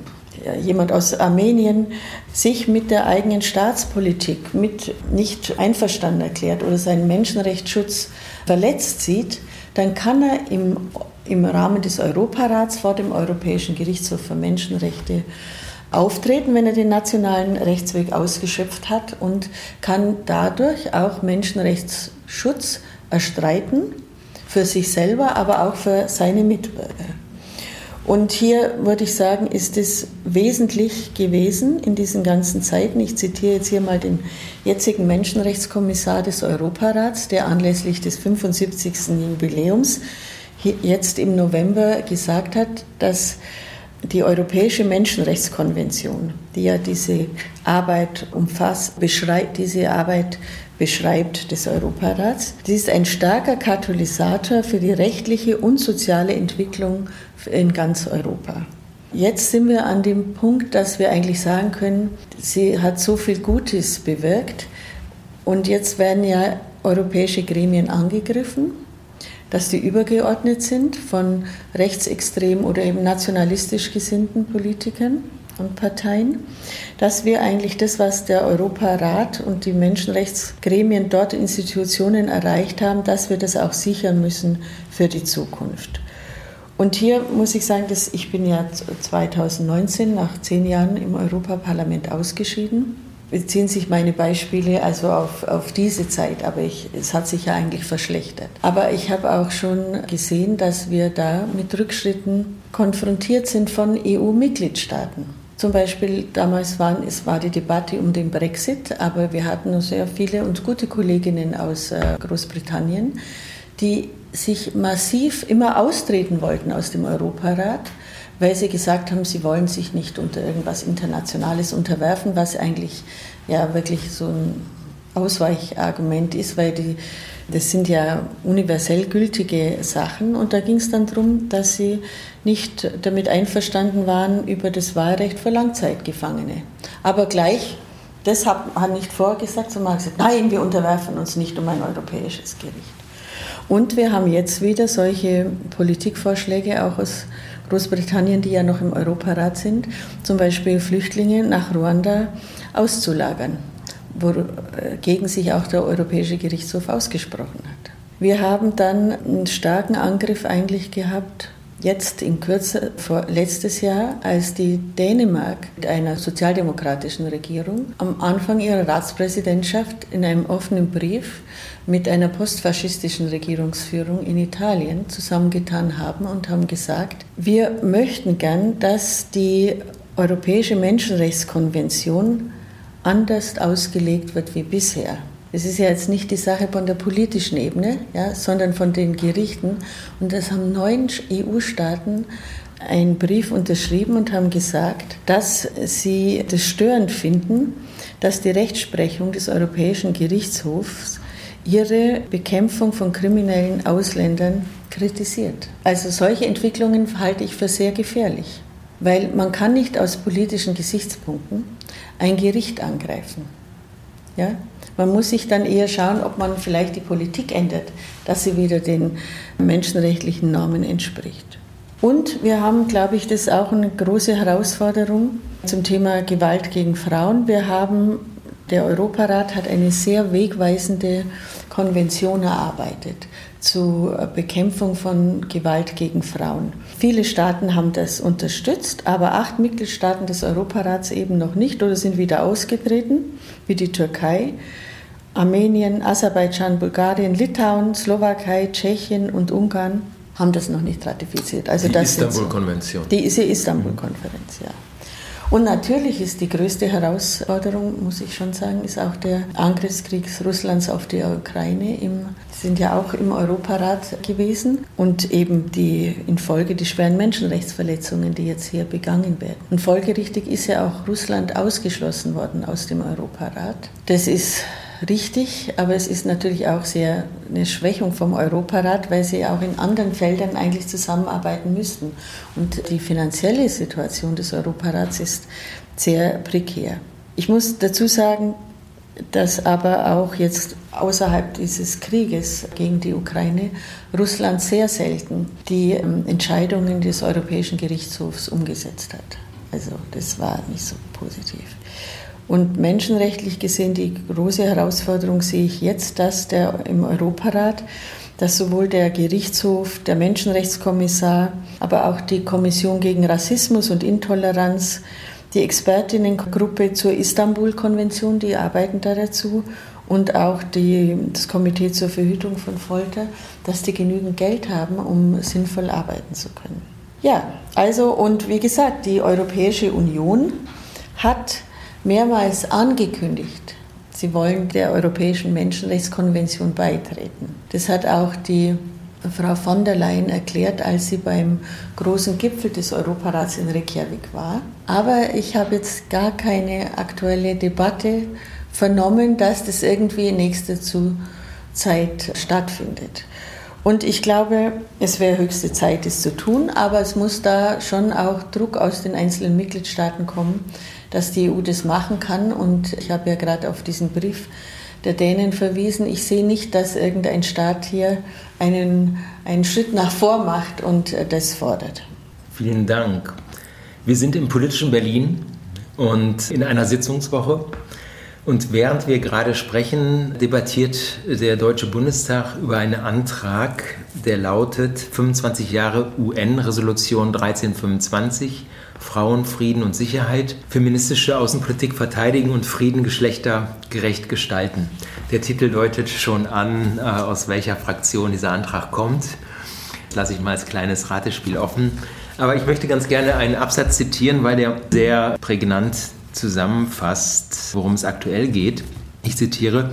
jemand aus Armenien sich mit der eigenen Staatspolitik nicht einverstanden erklärt oder seinen Menschenrechtsschutz verletzt sieht, dann kann er im Rahmen des Europarats vor dem Europäischen Gerichtshof für Menschenrechte auftreten, wenn er den nationalen Rechtsweg ausgeschöpft hat, und kann dadurch auch Menschenrechtsschutz erstreiten für sich selber, aber auch für seine Mitbürger. Und hier würde ich sagen, ist es wesentlich gewesen in diesen ganzen Zeiten. Ich zitiere jetzt hier mal den jetzigen Menschenrechtskommissar des Europarats, der anlässlich des 75. Jubiläums jetzt im November gesagt hat, dass die Europäische Menschenrechtskonvention, die ja diese Arbeit beschreibt des Europarats, die ist ein starker Katalysator für die rechtliche und soziale Entwicklung in ganz Europa. Jetzt sind wir an dem Punkt, dass wir eigentlich sagen können, sie hat so viel Gutes bewirkt, und jetzt werden ja europäische Gremien angegriffen, dass die übergeordnet sind von rechtsextrem oder eben nationalistisch gesinnten Politikern und Parteien, dass wir eigentlich das, was der Europarat und die Menschenrechtsgremien dort, Institutionen erreicht haben, dass wir das auch sichern müssen für die Zukunft. Und hier muss ich sagen, ich bin ja 2019 nach 10 Jahren im Europaparlament ausgeschieden. Beziehen sich meine Beispiele also auf diese Zeit, aber es hat sich ja eigentlich verschlechtert. Aber ich habe auch schon gesehen, dass wir da mit Rückschritten konfrontiert sind von EU-Mitgliedstaaten. Zum Beispiel damals war die Debatte um den Brexit, aber wir hatten sehr viele und gute Kolleginnen aus Großbritannien, die sich massiv immer austreten wollten aus dem Europarat, weil sie gesagt haben, sie wollen sich nicht unter irgendwas Internationales unterwerfen, was eigentlich ja wirklich so ein Ausweichargument ist, weil das sind ja universell gültige Sachen. Und da ging es dann darum, dass sie nicht damit einverstanden waren über das Wahlrecht für Langzeitgefangene. Aber gleich, das hat nicht vorgesagt, sondern hat gesagt, nein, wir unterwerfen uns nicht um ein europäisches Gericht. Und wir haben jetzt wieder solche Politikvorschläge auch aus Großbritannien, die ja noch im Europarat sind, zum Beispiel Flüchtlinge nach Ruanda auszulagern, wogegen sich auch der Europäische Gerichtshof ausgesprochen hat. Wir haben dann einen starken Angriff eigentlich gehabt, jetzt in Kürze letztes Jahr, als die Dänemark mit einer sozialdemokratischen Regierung am Anfang ihrer Ratspräsidentschaft in einem offenen Brief mit einer postfaschistischen Regierungsführung in Italien zusammengetan haben und haben gesagt, wir möchten gern, dass die Europäische Menschenrechtskonvention anders ausgelegt wird wie bisher. Es ist ja jetzt nicht die Sache von der politischen Ebene, ja, sondern von den Gerichten. Und das haben 9 EU-Staaten einen Brief unterschrieben und haben gesagt, dass sie das störend finden, dass die Rechtsprechung des Europäischen Gerichtshofs ihre Bekämpfung von kriminellen Ausländern kritisiert. Also solche Entwicklungen halte ich für sehr gefährlich, weil man kann nicht aus politischen Gesichtspunkten ein Gericht angreifen. Ja? Man muss sich dann eher schauen, ob man vielleicht die Politik ändert, dass sie wieder den menschenrechtlichen Normen entspricht. Und wir haben, glaube ich, das ist auch eine große Herausforderung zum Thema Gewalt gegen Frauen. Der Europarat hat eine sehr wegweisende Konvention erarbeitet zur Bekämpfung von Gewalt gegen Frauen. Viele Staaten haben das unterstützt, aber 8 Mitgliedstaaten des Europarats eben noch nicht oder sind wieder ausgetreten, wie die Türkei, Armenien, Aserbaidschan, Bulgarien, Litauen, Slowakei, Tschechien und Ungarn haben das noch nicht ratifiziert. Also die Istanbul-Konvention. Die Istanbul-Konferenz, ja. Und natürlich ist die größte Herausforderung, muss ich schon sagen, ist auch der Angriffskrieg Russlands auf die Ukraine. Sind ja auch im Europarat gewesen und eben in Folge die schweren Menschenrechtsverletzungen, die jetzt hier begangen werden. Und folgerichtig ist ja auch Russland ausgeschlossen worden aus dem Europarat. Das ist richtig, aber es ist natürlich auch sehr eine Schwächung vom Europarat, weil sie auch in anderen Feldern eigentlich zusammenarbeiten müssten. Und die finanzielle Situation des Europarats ist sehr prekär. Ich muss dazu sagen, dass aber auch jetzt außerhalb dieses Krieges gegen die Ukraine Russland sehr selten die Entscheidungen des Europäischen Gerichtshofs umgesetzt hat. Also das war nicht so positiv. Und menschenrechtlich gesehen, die große Herausforderung sehe ich jetzt, dass im Europarat, dass sowohl der Gerichtshof, der Menschenrechtskommissar, aber auch die Kommission gegen Rassismus und Intoleranz, die Expertinnengruppe zur Istanbul-Konvention, die arbeiten da dazu, und auch das Komitee zur Verhütung von Folter, dass die genügend Geld haben, um sinnvoll arbeiten zu können. Ja, also und wie gesagt, die Europäische Union hat mehrmals angekündigt, sie wollen der Europäischen Menschenrechtskonvention beitreten. Das hat auch die Frau von der Leyen erklärt, als sie beim großen Gipfel des Europarats in Reykjavik war. Aber ich habe jetzt gar keine aktuelle Debatte vernommen, dass das irgendwie in nächster Zeit stattfindet. Und ich glaube, es wäre höchste Zeit, es zu tun, aber es muss da schon auch Druck aus den einzelnen Mitgliedstaaten kommen, dass die EU das machen kann. Und ich habe ja gerade auf diesen Brief der Dänen verwiesen. Ich sehe nicht, dass irgendein Staat hier einen Schritt nach vor macht und das fordert. Vielen Dank. Wir sind im politischen Berlin und in einer Sitzungswoche. Und während wir gerade sprechen, debattiert der Deutsche Bundestag über einen Antrag, der lautet 25 Jahre UN-Resolution 1325, Frauen, Frieden und Sicherheit, feministische Außenpolitik verteidigen und Frieden geschlechtergerecht gestalten. Der Titel deutet schon an, aus welcher Fraktion dieser Antrag kommt. Das lasse ich mal als kleines Ratespiel offen. Aber ich möchte ganz gerne einen Absatz zitieren, weil der sehr prägnant zusammenfasst, worum es aktuell geht. Ich zitiere: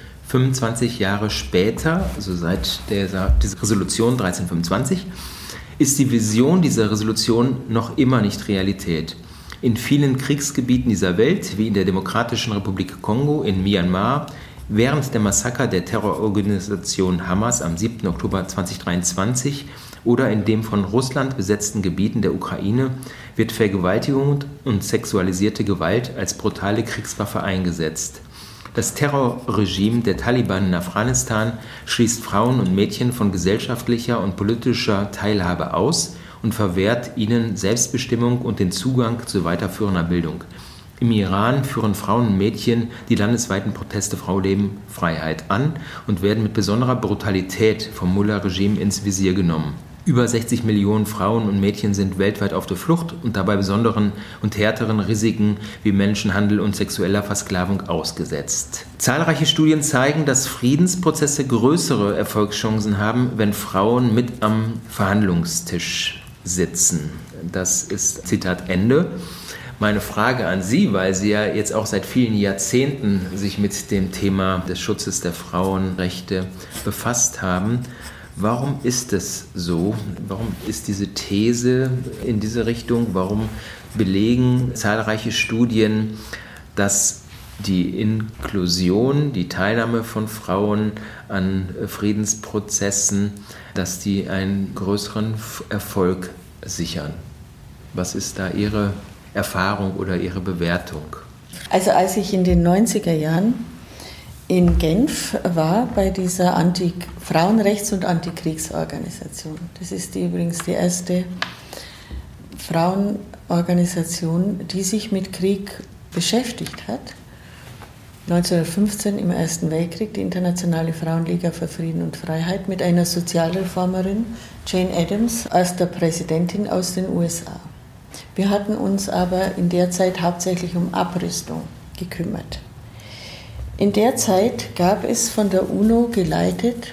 25 Jahre später, also seit dieser Resolution 1325, ist die Vision dieser Resolution noch immer nicht Realität. In vielen Kriegsgebieten dieser Welt, wie in der Demokratischen Republik Kongo, in Myanmar, während der Massaker der Terrororganisation Hamas am 7. Oktober 2023 oder in dem von Russland besetzten Gebieten der Ukraine, wird Vergewaltigung und sexualisierte Gewalt als brutale Kriegswaffe eingesetzt. Das Terrorregime der Taliban in Afghanistan schließt Frauen und Mädchen von gesellschaftlicher und politischer Teilhabe aus und verwehrt ihnen Selbstbestimmung und den Zugang zu weiterführender Bildung. Im Iran führen Frauen und Mädchen die landesweiten Proteste Frau Leben Freiheit an und werden mit besonderer Brutalität vom Mullah-Regime ins Visier genommen. Über 60 Millionen Frauen und Mädchen sind weltweit auf der Flucht und dabei besonderen und härteren Risiken wie Menschenhandel und sexueller Versklavung ausgesetzt. Zahlreiche Studien zeigen, dass Friedensprozesse größere Erfolgschancen haben, wenn Frauen mit am Verhandlungstisch sitzen. Das ist Zitat Ende. Meine Frage an Sie, weil Sie ja jetzt auch seit vielen Jahrzehnten sich mit dem Thema des Schutzes der Frauenrechte befasst haben: Warum ist es so? Warum ist diese These in diese Richtung? Warum belegen zahlreiche Studien, dass die Inklusion, die Teilnahme von Frauen an Friedensprozessen, dass die einen größeren Erfolg sichern? Was ist da Ihre Erfahrung oder Ihre Bewertung? Also als ich in den 90er Jahren in Genf war bei dieser Frauenrechts- und Antikriegsorganisation. Das ist übrigens die erste Frauenorganisation, die sich mit Krieg beschäftigt hat. 1915 im Ersten Weltkrieg, die Internationale Frauenliga für Frieden und Freiheit, mit einer Sozialreformerin, Jane Addams, als der Präsidentin aus den USA. Wir hatten uns aber in der Zeit hauptsächlich um Abrüstung gekümmert. In der Zeit gab es von der UNO geleitet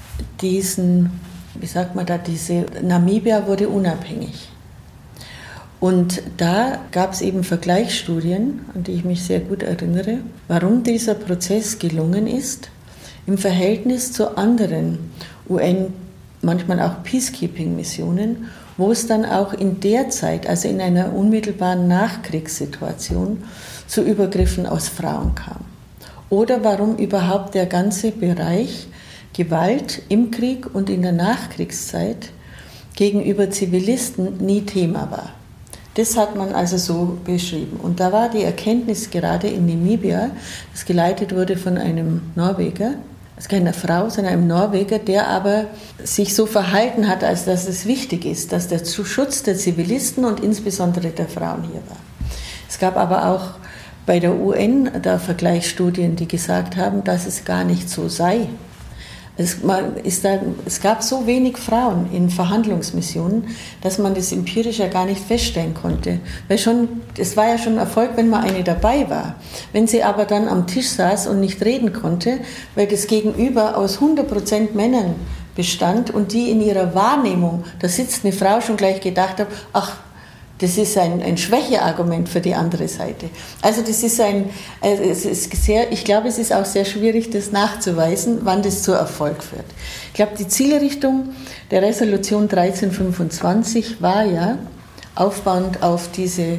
Namibia wurde unabhängig. Und da gab es eben Vergleichsstudien, an die ich mich sehr gut erinnere, warum dieser Prozess gelungen ist im Verhältnis zu anderen UN, manchmal auch Peacekeeping-Missionen, wo es dann auch in der Zeit, also in einer unmittelbaren Nachkriegssituation, zu Übergriffen aus Frauen kam. Oder warum überhaupt der ganze Bereich Gewalt im Krieg und in der Nachkriegszeit gegenüber Zivilisten nie Thema war. Das hat man also so beschrieben. Und da war die Erkenntnis gerade in Namibia, das geleitet wurde von einem Norweger, also keine Frau, sondern einem Norweger, der aber sich so verhalten hat, als dass es wichtig ist, dass der Schutz der Zivilisten und insbesondere der Frauen hier war. Es gab aber auch bei der UN da Vergleichsstudien, die gesagt haben, dass es gar nicht so sei. Es gab so wenig Frauen in Verhandlungsmissionen, dass man das empirisch ja gar nicht feststellen konnte. Es war ja schon ein Erfolg, wenn mal eine dabei war. Wenn sie aber dann am Tisch saß und nicht reden konnte, weil das Gegenüber aus 100% Männern bestand und die in ihrer Wahrnehmung, da sitzt eine Frau, schon gleich gedacht haben, ach, das ist ein Schwächeargument für die andere Seite. Also das ist ich glaube, es ist auch sehr schwierig, das nachzuweisen, wann das zu Erfolg führt. Ich glaube, die Zielrichtung der Resolution 1325 war ja, aufbauend auf diese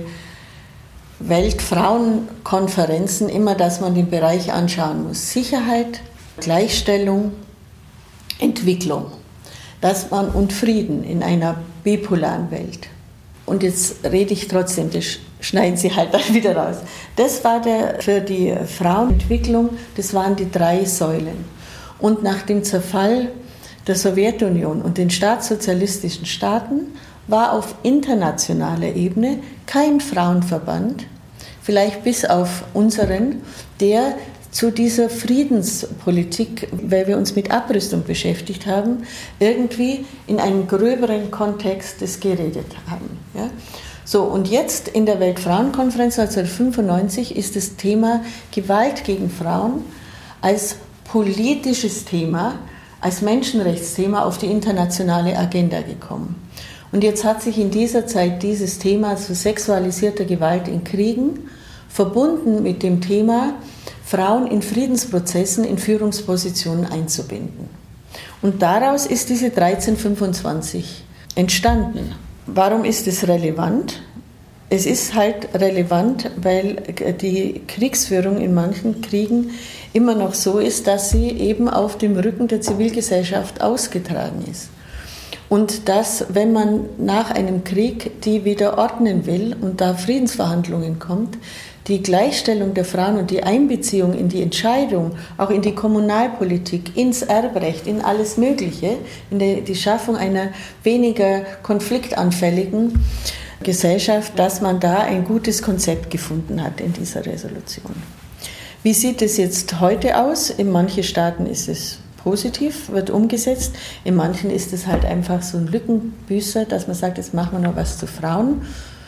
Weltfrauenkonferenzen, immer, dass man den Bereich anschauen muss. Sicherheit, Gleichstellung, Entwicklung, und Frieden in einer bipolaren Welt. Und jetzt rede ich trotzdem, das schneiden Sie halt dann wieder raus. Das war für die Frauenentwicklung, das waren die 3 Säulen. Und nach dem Zerfall der Sowjetunion und den staatssozialistischen Staaten war auf internationaler Ebene kein Frauenverband, vielleicht bis auf unseren, der zu dieser Friedenspolitik, weil wir uns mit Abrüstung beschäftigt haben, irgendwie in einem gröberen Kontext das geredet haben. Ja? So, und jetzt in der Weltfrauenkonferenz 1995 ist das Thema Gewalt gegen Frauen als politisches Thema, als Menschenrechtsthema auf die internationale Agenda gekommen. Und jetzt hat sich in dieser Zeit dieses Thema zu sexualisierter Gewalt in Kriegen verbunden mit dem Thema, Frauen in Friedensprozessen in Führungspositionen einzubinden. Und daraus ist diese 1325 entstanden. Warum ist es relevant? Es ist halt relevant, weil die Kriegsführung in manchen Kriegen immer noch so ist, dass sie eben auf dem Rücken der Zivilgesellschaft ausgetragen ist. Und dass, wenn man nach einem Krieg die wieder ordnen will und da Friedensverhandlungen kommt, die Gleichstellung der Frauen und die Einbeziehung in die Entscheidung, auch in die Kommunalpolitik, ins Erbrecht, in alles Mögliche, in die Schaffung einer weniger konfliktanfälligen Gesellschaft, dass man da ein gutes Konzept gefunden hat in dieser Resolution. Wie sieht es jetzt heute aus? In manchen Staaten ist es positiv, wird umgesetzt. In manchen ist es halt einfach so ein Lückenbüßer, dass man sagt, jetzt machen wir noch was zu Frauen.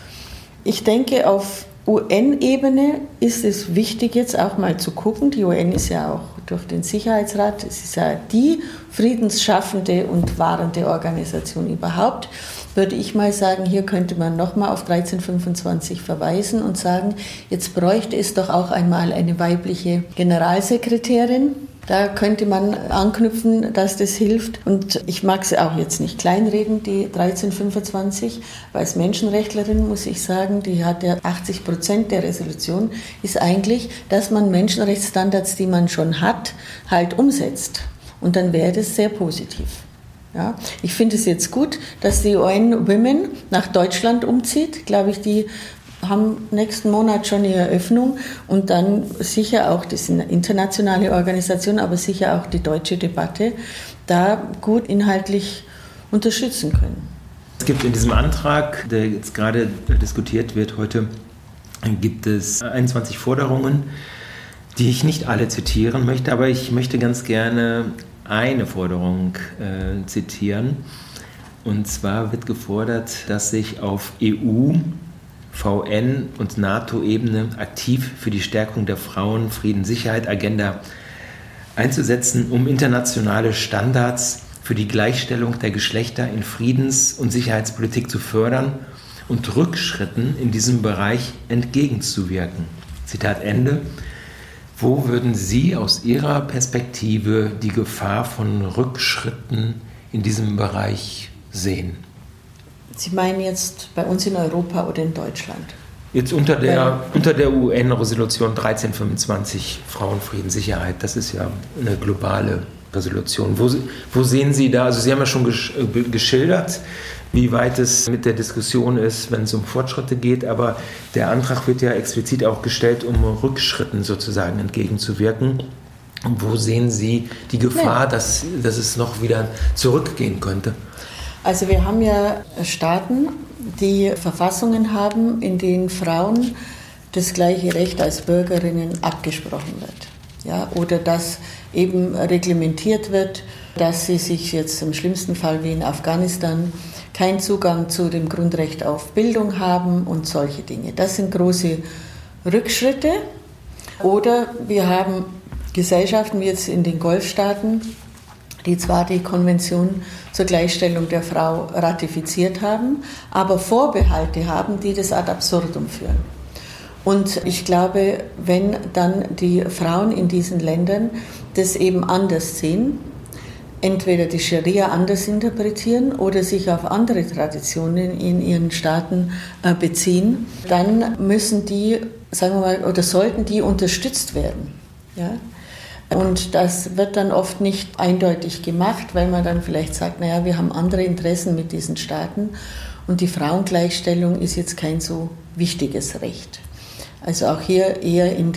Ich denke, auf UN-Ebene ist es wichtig, jetzt auch mal zu gucken. Die UN ist ja auch durch den Sicherheitsrat, es ist ja die friedensschaffende und wahrende Organisation überhaupt. Würde ich mal sagen, hier könnte man nochmal auf 1325 verweisen und sagen, jetzt bräuchte es doch auch einmal eine weibliche Generalsekretärin. Da könnte man anknüpfen, dass das hilft. Und ich mag sie auch jetzt nicht kleinreden, die 1325. Aber als Menschenrechtlerin muss ich sagen, die hat ja 80% der Resolution, ist eigentlich, dass man Menschenrechtsstandards, die man schon hat, halt umsetzt. Und dann wäre das sehr positiv. Ja, ich finde es jetzt gut, dass die UN Women nach Deutschland umzieht. Glaube ich, die haben nächsten Monat schon die Eröffnung und dann sicher auch, das ist eine internationale Organisation, aber sicher auch die deutsche Debatte, da gut inhaltlich unterstützen können. Es gibt in diesem Antrag, der jetzt gerade diskutiert wird heute, gibt es 21 Forderungen, die ich nicht alle zitieren möchte, aber ich möchte ganz gerne eine Forderung zitieren. Und zwar wird gefordert, dass sich auf EU, VN und NATO-Ebene aktiv für die Stärkung der Frauen-, Frieden-, Sicherheit-Agenda einzusetzen, um internationale Standards für die Gleichstellung der Geschlechter in Friedens- und Sicherheitspolitik zu fördern und Rückschritten in diesem Bereich entgegenzuwirken. Zitat Ende. Wo würden Sie aus Ihrer Perspektive die Gefahr von Rückschritten in diesem Bereich sehen? Sie meinen jetzt bei uns in Europa oder in Deutschland? Jetzt unter der UN-Resolution 1325, Frauen, Frieden, Sicherheit, das ist ja eine globale Resolution. Wo sehen Sie da, also Sie haben ja schon geschildert, wie weit es mit der Diskussion ist, wenn es um Fortschritte geht, aber der Antrag wird ja explizit auch gestellt, um Rückschritten sozusagen entgegenzuwirken. Und wo sehen Sie die Gefahr, dass es noch wieder zurückgehen könnte? Also wir haben ja Staaten, die Verfassungen haben, in denen Frauen das gleiche Recht als Bürgerinnen abgesprochen wird. Ja, oder dass eben reglementiert wird, dass sie sich jetzt im schlimmsten Fall wie in Afghanistan keinen Zugang zu dem Grundrecht auf Bildung haben und solche Dinge. Das sind große Rückschritte. Oder wir haben Gesellschaften wie jetzt in den Golfstaaten, die zwar die Konvention zur Gleichstellung der Frau ratifiziert haben, aber Vorbehalte haben, die das ad absurdum führen. Und ich glaube, wenn dann die Frauen in diesen Ländern das eben anders sehen, entweder die Scharia anders interpretieren oder sich auf andere Traditionen in ihren Staaten beziehen, dann müssen die, sagen wir mal, oder sollten die unterstützt werden. Ja? Und das wird dann oft nicht eindeutig gemacht, weil man dann vielleicht sagt, naja, wir haben andere Interessen mit diesen Staaten und die Frauengleichstellung ist jetzt kein so wichtiges Recht. Also auch hier eher in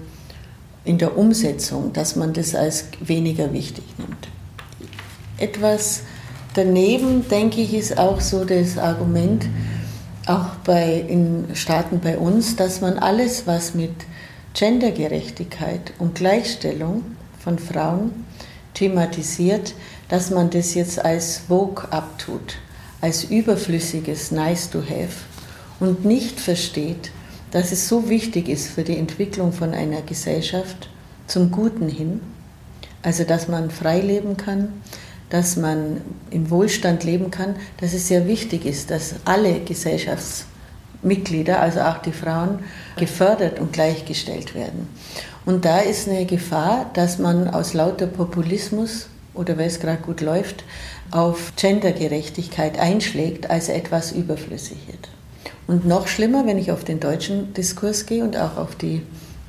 der Umsetzung, dass man das als weniger wichtig nimmt. Etwas daneben, denke ich, ist auch so das Argument, auch in Staaten bei uns, dass man alles, was mit Gendergerechtigkeit und Gleichstellung von Frauen thematisiert, dass man das jetzt als Vogue abtut, als überflüssiges Nice to have und nicht versteht, dass es so wichtig ist für die Entwicklung von einer Gesellschaft zum Guten hin, also dass man frei leben kann, dass man in Wohlstand leben kann, dass es sehr wichtig ist, dass alle Gesellschaftsmitglieder, also auch die Frauen, gefördert und gleichgestellt werden. Und da ist eine Gefahr, dass man aus lauter Populismus oder weil es gerade gut läuft, auf Gendergerechtigkeit einschlägt, als etwas überflüssig wird. Und noch schlimmer, wenn ich auf den deutschen Diskurs gehe und auch auf die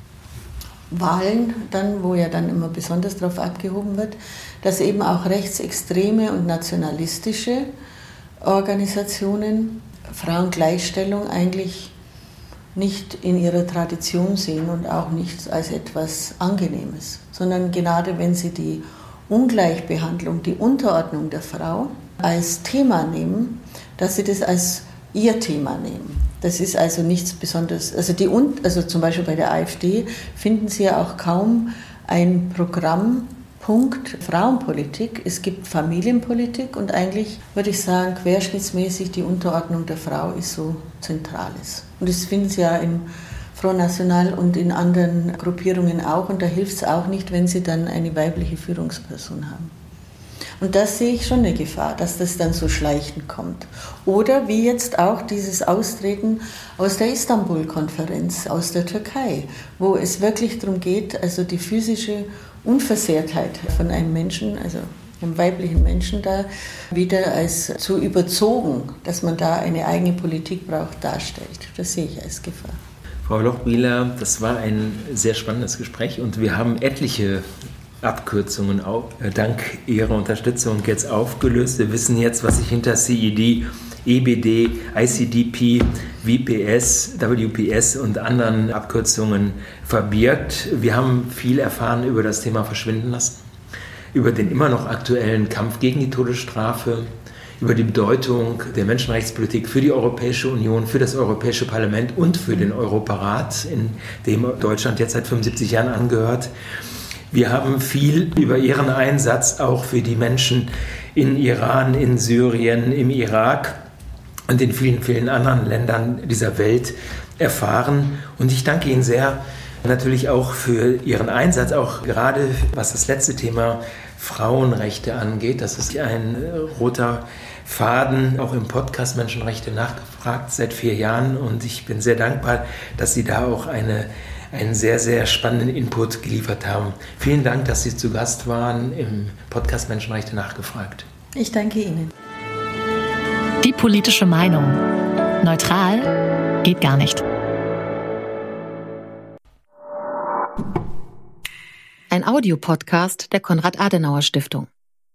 Wahlen dann, wo ja dann immer besonders darauf abgehoben wird, dass eben auch rechtsextreme und nationalistische Organisationen Frauengleichstellung eigentlich nicht in ihrer Tradition sehen und auch nicht als etwas Angenehmes, sondern gerade wenn sie die Ungleichbehandlung, die Unterordnung der Frau als Thema nehmen, dass sie das als ihr Thema nehmen. Das ist also nichts Besonderes. Also zum Beispiel bei der AfD finden Sie ja auch kaum ein Programmpunkt Frauenpolitik. Es gibt Familienpolitik und eigentlich würde ich sagen, querschnittsmäßig die Unterordnung der Frau ist so Zentrales. Und das finden Sie ja im Front National und in anderen Gruppierungen auch. Und da hilft es auch nicht, wenn Sie dann eine weibliche Führungsperson haben. Und das sehe ich schon eine Gefahr, dass das dann so schleichend kommt. Oder wie jetzt auch dieses Austreten aus der Istanbul-Konferenz, aus der Türkei, wo es wirklich darum geht, also die physische Unversehrtheit von einem Menschen, also einem weiblichen Menschen da wieder als zu überzogen, dass man da eine eigene Politik braucht, darstellt. Das sehe ich als Gefahr. Frau Lochbihler, das war ein sehr spannendes Gespräch und wir haben etliche Abkürzungen auch dank Ihrer Unterstützung jetzt aufgelöst. Wir wissen jetzt, was sich hinter CED, EBD, ICDP, VPS, WPS und anderen Abkürzungen verbirgt. Wir haben viel erfahren über das Thema Verschwinden lassen, über den immer noch aktuellen Kampf gegen die Todesstrafe, über die Bedeutung der Menschenrechtspolitik für die Europäische Union, für das Europäische Parlament und für den Europarat, in dem Deutschland jetzt seit 75 Jahren angehört. Wir haben viel über Ihren Einsatz auch für die Menschen in Iran, in Syrien, im Irak und in vielen, vielen anderen Ländern dieser Welt erfahren. Und ich danke Ihnen sehr natürlich auch für Ihren Einsatz, auch gerade was das letzte Thema Frauenrechte angeht. Das ist ein roter Faden, auch im Podcast Menschenrechte nachgefragt seit 4 Jahren. Und ich bin sehr dankbar, dass Sie da auch einen sehr, sehr spannenden Input geliefert haben. Vielen Dank, dass Sie zu Gast waren im Podcast Menschenrechte nachgefragt. Ich danke Ihnen. Die politische Meinung. Neutral geht gar nicht. Ein Audiopodcast der Konrad-Adenauer-Stiftung.